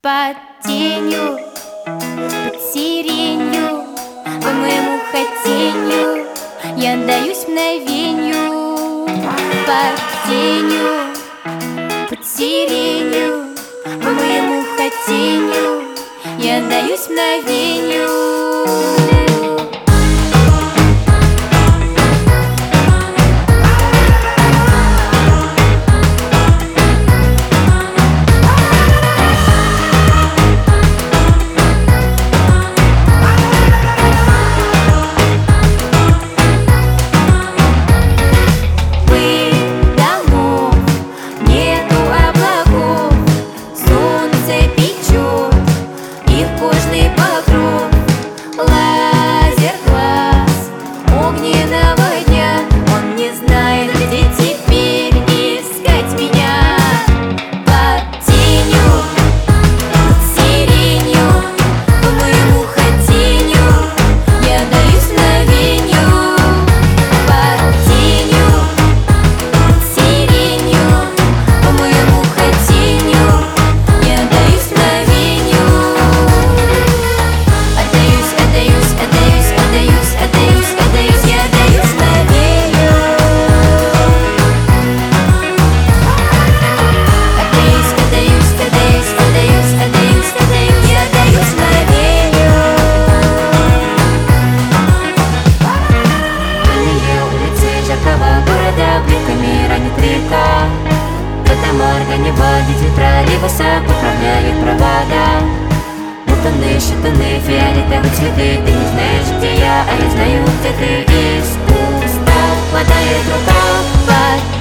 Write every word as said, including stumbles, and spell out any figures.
Под тенью, под сиренью, по моему хотенью я отдаюсь мгновенью. Под тенью, под сиренью, по моему хотенью я отдаюсь мгновенью. Водитель троллейбуса поправляет провода. Бутоны, щитаны, фиолетовые цветы. Ты не знаешь, где я, а я знаю, где ты. Из уста хватает рука.